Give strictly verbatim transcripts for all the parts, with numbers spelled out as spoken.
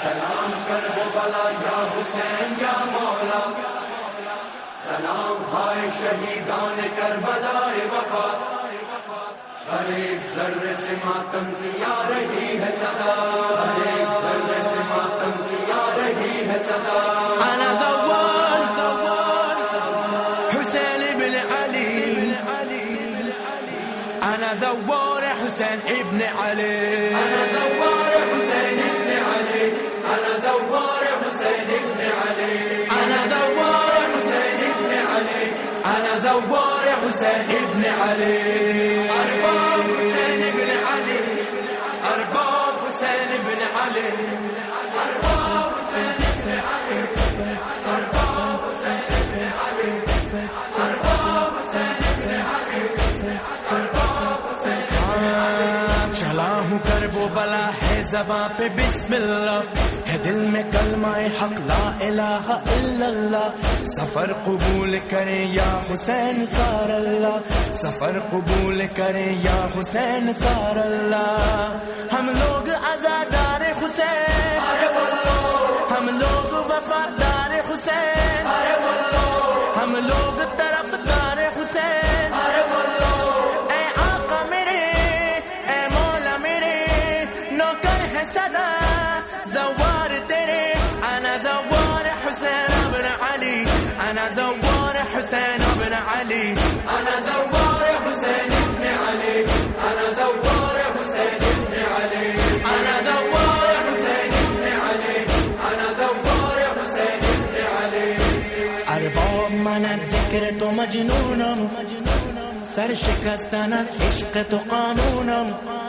सलाम कर वो बला या हुसैन या मौला, सलाम हाय शहीदान करबलाए वफा, हर एक जर्रे से मातम की आ रही है सदा, हर एक जर्रे से मातम की आ रही है सदा। अना ज़व्वार हुसैन इब्न अली, अना ज़व्वार हुसैन इब्न अली, अना ज़व्वार हुसैन इब्न अली, अना ज़व्वार हुसैन इब्न अली, अना ज़व्वार हुसैन इब्न अली, अना ज़व्वार हुसैन इब्न अली। अरबाब हुसैन इब्न अली, अरबाब हुसैन इब्न अली, अरबाब हुसैन इब्न अली, अरबाब हुसैन इब्न अली, अरबाब हुसैन इब्न अली, अरबाब हुसैन इब्न अली। चला हूँ कर वो बला है ज़बां पे बिस्मिल्लाह, है दिल में कलमाए हक ला इलाहा इल्लल्लाह। सफर कबूल करें या हुसैन सारल्लाह, सफर कबूल करें या हुसैन सारल्लाह। हम लोग आज़ादार हुसैन, हम लोग वफादार हुसैन, हम लोग तरफदार हुसैन। ऐ आका मेरे, ऐ मौला मेरे, नौकर है सदा ज़व्वार तेरे। अना ज़व्वार हुसैन इब्न अली, अना ज़व्वार हुसैन इब्न अली, अना ज़व्वार हुसैन इब्न अली, अना ज़व्वार हुसैन इब्न अली, अना ज़व्वार हुसैन इब्न अली, अना ज़व्वार हुसैन इब्न अली। अरबाब मन ज़िक्र तो मजनूनम, सर शिकस्तन इश्क तो कानूनम।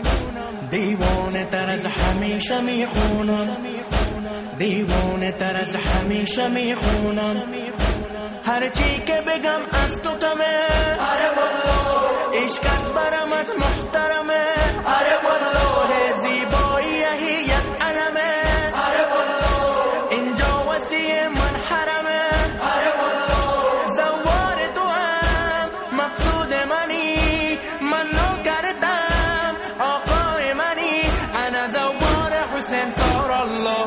दीवान तरज हमेशा में खूनम, दीवान तरज हमेशा में खूनम। हर चीज़ के बेगम अस्तु कमे, अरे बोलो इश्क बरमत मुहतरम, अरे बोलो है ज़ीबाई यही यत अलम, अरे बोलो इंजो वसीए मन हरम। अरे बोलो ज़व्वार तो आम मकसूद मनी, मनो करता आक़ाए मनी। अना ज़व्वार हुसैन सारल्लाह,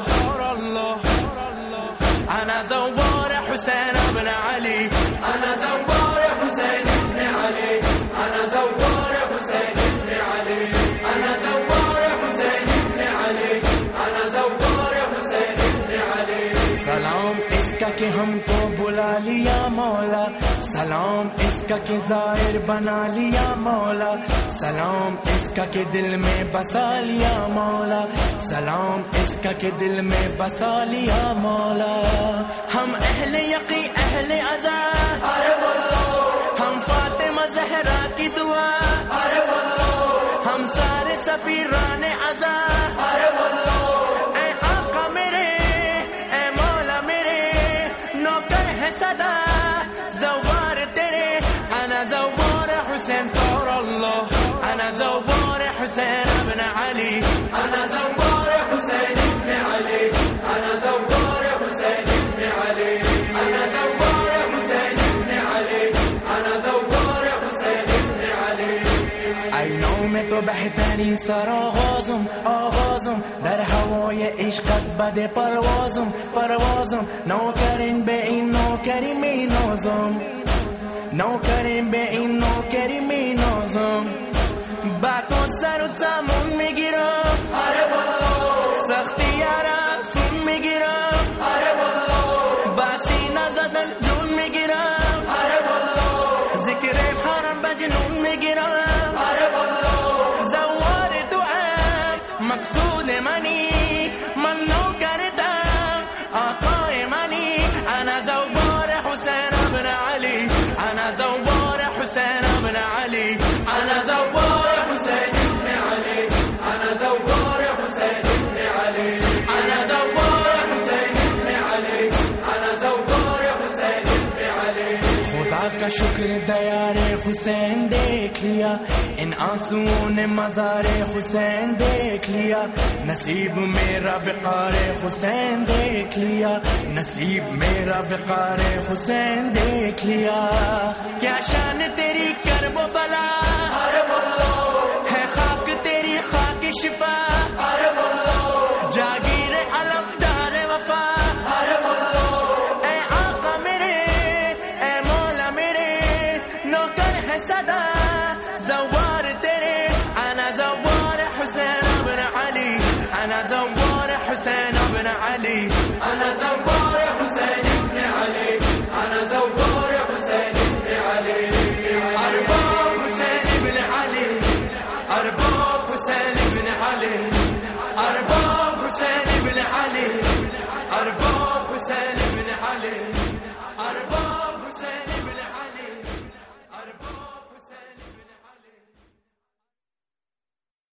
अना ज़व्वार हुसैन इब्न अली, अना ज़व्वार हुसैन इब्न अली, अना ज़व्वार हुसैन इब्न अली, अना ज़व्वार हुसैन इब्न अली, अना ज़व्वार हुसैन इब्न अली। सलाम इसका कि हमको बुला लिया मौला, सलाम इसका कि ज़ाहिर बना लिया मौला, सलाम इसका कि दिल में बसा लिया मौला, सलाम इसका कि दिल में बसा लिया मौला। हम अहले यकी अहले अज़ा, अरे बोलो हम फातिमा ज़हरा की दुआ, अरे बोलो हम सारे सफीराने अज़ा। अरे बोलो ऐ आका मेरे, ऐ मौला मेरे, नौकर है सदा ज़व्वार तेरे। अना ज़व्वार हुसैन सारल्लाह, अना ज़व्वार हुसैन इब्न अली, अना ज़व्वार हुसैन इब्न अली, अना ज़व्वार हुसैन इब्न अली, अना ज़व्वार हुसैन इब्न अली, अना ज़व्वार हुसैन इब्न अली। आईनों में तो बेहतरीन सर आगाज़ुम आगाज़ुम, दर हवाए इश्क़त बदे परवाज़ुम परवाज़ुम। नौकरिन बे इन नौकरी में नौज़ुम, नौकरिन बे इन नौकरी में नौज़ुम। बातों सर सामुन में गिरा, अरे बोलो सख्ती यारा सुन में गिरा, अरे बोलो बासी नज़दल जुन में गिरा, अरे बोलो ज़िक्र हरम बजनून में गिरा। अरे बोलो ज़व्वार तो आम मकसूद मनी, मनो करता आक़ाए मनी। अना ज़व्वार हुसैन इब्न अली, अना ज़व्वार हुसैन इब्न अली, अना ज़व्वार हुसैन इब्न अली, अना ज़व्वार हुसैन इब्न अली, अना ज़व्वार हुसैन इब्न अली, अना ज़व्वार हुसैन इब्न अली। खुदा का शुक्र दयारे हुसैन देख लिया, इन आंसुओं ने मज़ारे हुसैन देख लिया। नसीब मेरा विक़ारे हुसैन देख लिया, नसीब मेरा विक़ारे हुसैन देख लिया। क्या शान तेरी करबो बला, अरे बोलो है खाक तेरी खाक शिफा, अरे बोलो जागीर अलम सदा